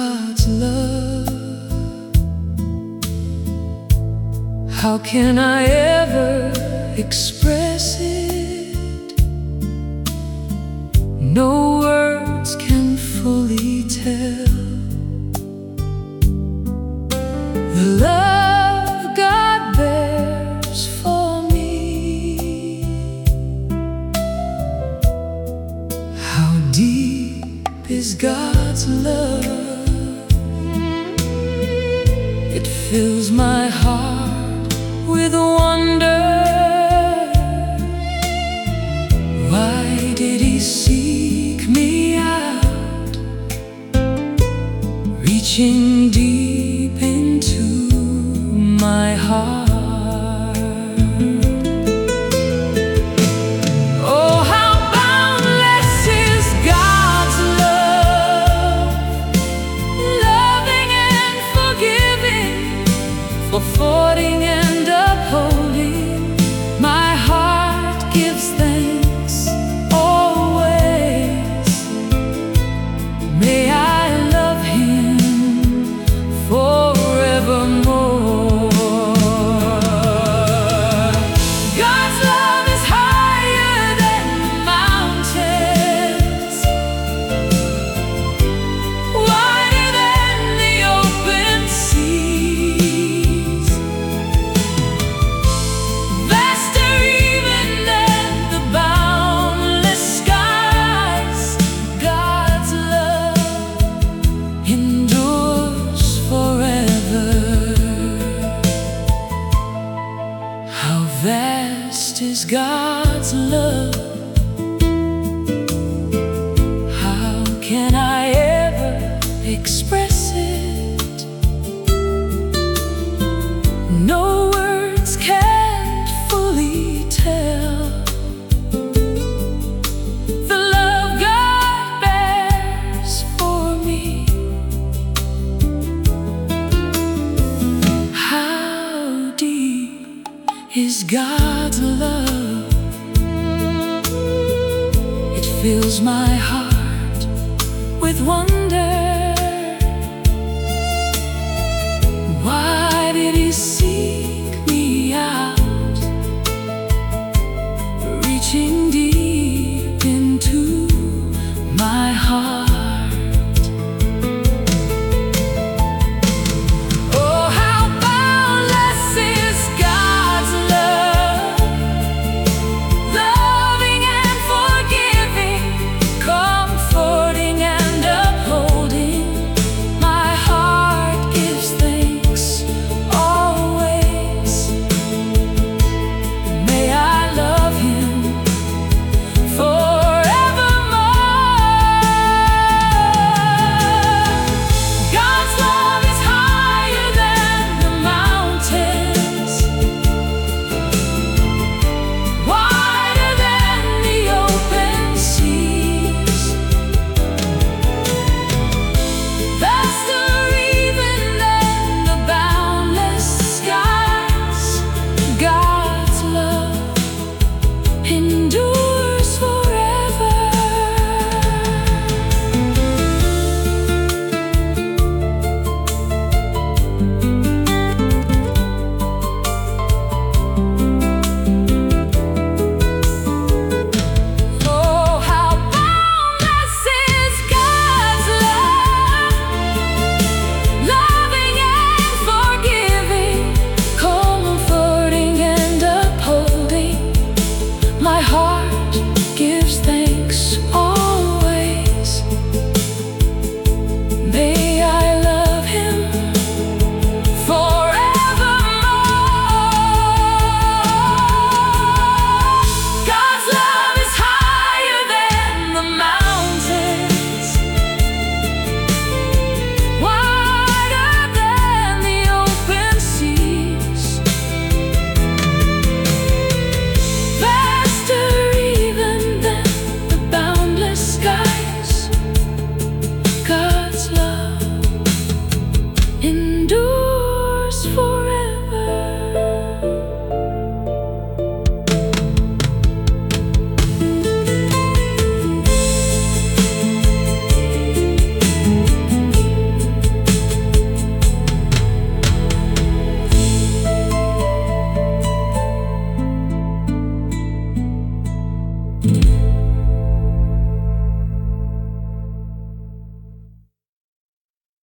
God's love? How can I ever express it? No words can fully tell the love God bears for me. How deep is God's love? It fills my heart with wonder. Why did He seek me out, reaching deep into my heart? Oh, how boundless is God's love, loving and forgiving, affording and upholding. My heart gives thanks always. May I love Him forevermore. God's love is higher than the mountains, wider than the open seas, vaster even than the boundless skies. God's love endures forever. How vast is God's love? How can I ever express it? No words can't fully tell the love God bears for me. How deep is God's love? It fills my heart with wonder.